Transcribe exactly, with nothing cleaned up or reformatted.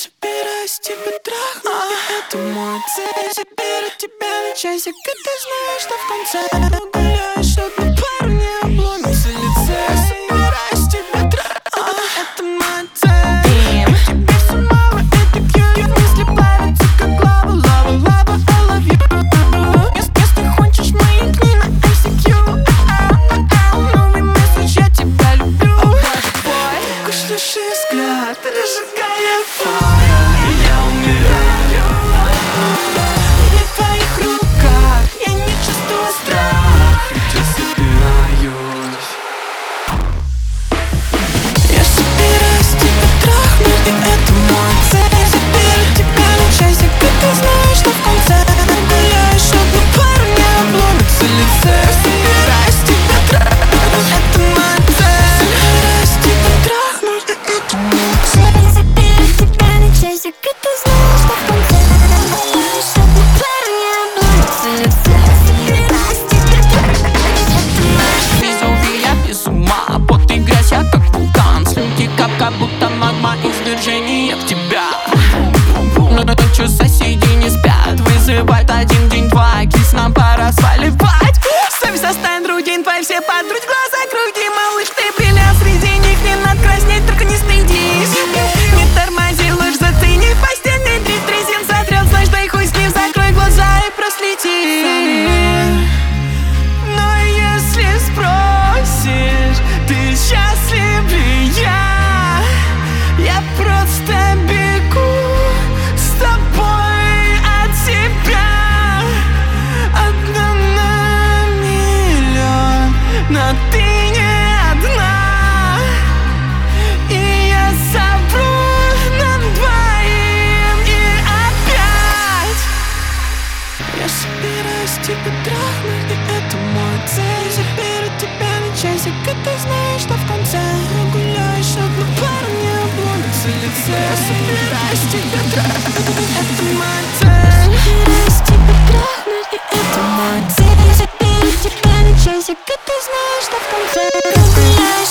собираюсь тебя трахнуть, и это мой цель. Заберу тебя на часик, и ты знаешь, что в конце гуляешь, одну пару не обломится лице. Собираюсь тебя трахнуть, это моя цель. Ведь тебе все мало, это cute. Мысли плавятся, как лава, лава, лава, I love you. Если, если хочешь, маякни на эм си кью. Новый месседж, я тебя люблю. Такой шлющий взгляд, разжигая фаер. Я умираю не в твоих руках, я не чувствую страх, я собираюсь. Я собираюсь тебя трахнуть, и это мой цель. Заберу тебя на часик, и ты знаешь, что в конце гуляешь, одну пару не обломится лице. Собираюсь тебя трахнуть, это моя цель. Собираюсь тебя трахнуть, и это моя цель. Заберу тебя на часик, и ты знаешь, что в конце гуляешь, одну пару не обломится лице. Собираюсь тебя трахнуть, это моя цель. Везу, я без ума, пот и грязь, я как вулкан. Слюнки капка, будто магма, извержение в тебя. Но ночью соседи не спят, вызывает один день, два. Кис, нам пора сваливать. Совесть оставит рутин, твои все подруги, глаза круги. Малыш, ты бриллиант, среди них не надо краснеть, только не стыдись. Не тормози, ложь зацени, постельный дрит, резин сотрет, знаешь, дай хуй с ним, закрой глаза и проследи. Но если спросишь, ты счастлив ли я? Я просто бегу с тобой от тебя. Одна на миллион, но ты не одна. И я совру нам двоим и опять. Я собираюсь тебя трахнуть, и это мой цель. Заберу тебя на часик, и ты знаешь, что в конце гуляешь, одну пару не обломится лице. Я собираюсь тебя трахнуть, это моя цель. Собираюсь тебя трахнуть, и это моя цель. Заберу тебя на часик, и ты знаешь, что в конце гуляешь.